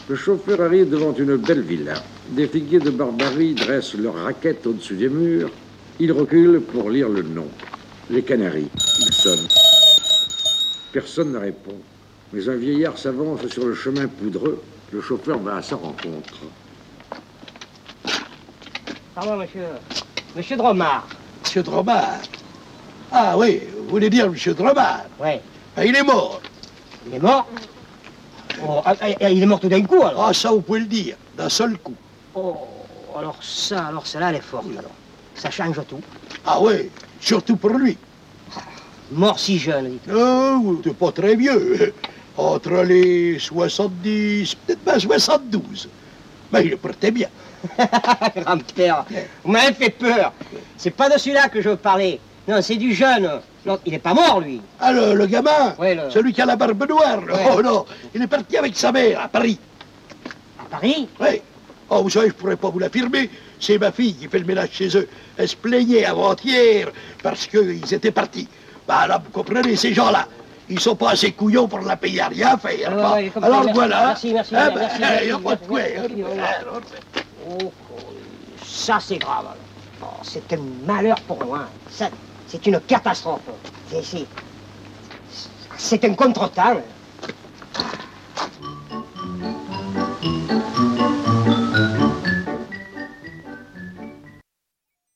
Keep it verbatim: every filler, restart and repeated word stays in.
Le chauffeur arrive devant une belle villa. Des figuiers de Barbarie dressent leurs raquettes au-dessus des murs. Il recule pour lire le nom. Les Canaries. Il sonne. Personne ne répond. Mais un vieillard s'avance sur le chemin poudreux. Le chauffeur va à sa rencontre. Pardon, monsieur. Monsieur Dromard. Monsieur Dromard? Ah oui, vous voulez dire monsieur Dromard? Oui. Ah, il est mort. Il est mort? Oh, ah, ah, il est mort tout d'un coup, alors? Ah, ça, vous pouvez le dire, d'un seul coup. Oh, alors ça, alors celle-là, elle est forte, alors. Ça change tout. Ah oui, surtout pour lui. Mort si jeune, dites. Oh, t'es pas très vieux. Entre les soixante-dix, peut-être pas soixante-douze. Mais il le portait bien. Grand-père, vous m'avez fait peur. C'est pas de celui-là que je veux parler. Non, c'est du jeune. Non, il n'est pas mort, lui. Ah, le, le gamin? Oui, le... Celui qui a la barbe noire? Ouais. Oh non, il est parti avec sa mère à Paris. À Paris? Oui. Oh, vous savez, je pourrais pas vous l'affirmer. C'est ma fille qui fait le ménage chez eux. Elle se plaignait avant-hier parce qu'ils étaient partis. Bah là, vous comprenez, ces gens-là, ils sont pas assez couillons pour la payer à rien faire. Ah, bah. ouais, ouais, Alors merci, voilà. Merci, merci, ah, merci. bah, merci, il n'y a merci, pas de quoi. merci, merci, oh, oh, ça, c'est grave. Oh, c'est un malheur pour moi. Ça, c'est une catastrophe. C'est, c'est, c'est un contretemps.